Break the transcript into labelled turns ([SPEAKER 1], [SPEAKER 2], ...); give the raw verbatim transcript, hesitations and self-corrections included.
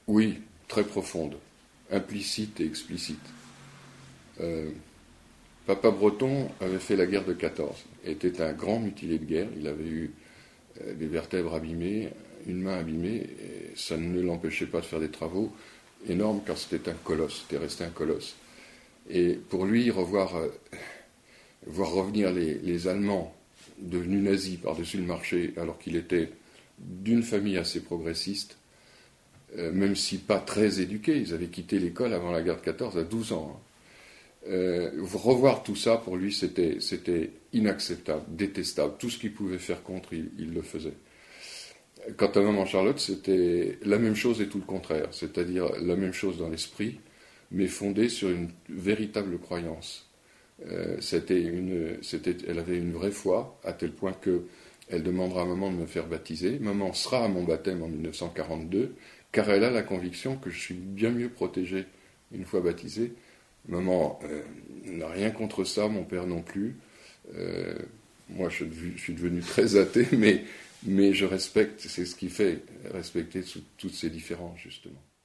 [SPEAKER 1] Oui, très profonde, implicite et explicite. Euh, Papa Breton avait fait la guerre de quatorze, était un grand mutilé de guerre, il avait eu euh, des vertèbres abîmées, une main abîmée, et ça ne l'empêchait pas de faire des travaux énormes car c'était un colosse, c'était resté un colosse. Et pour lui, revoir, euh, voir revenir les, les Allemands devenus nazis par-dessus le marché alors qu'il était d'une famille assez progressiste, euh, même si pas très éduqués, ils avaient quitté l'école avant la guerre de quatorze à douze ans. Hein. Euh, revoir tout ça, pour lui, c'était, c'était inacceptable, détestable. Tout ce qu'il pouvait faire contre, il, il le faisait. Quant à Maman Charlotte, c'était la même chose et tout le contraire, c'est-à-dire la même chose dans l'esprit, mais fondée sur une véritable croyance. Euh, c'était une, c'était, elle avait une vraie foi, à tel point que elle demandera à maman de me faire baptiser. Maman sera à mon baptême en mille neuf cent quarante-deux, car elle a la conviction que je suis bien mieux protégé une fois baptisé. Maman euh, n'a rien contre ça, mon père non plus. Euh, moi, je, je suis devenu très athée, mais, mais je respecte, c'est ce qui fait respecter toutes ces différences, justement.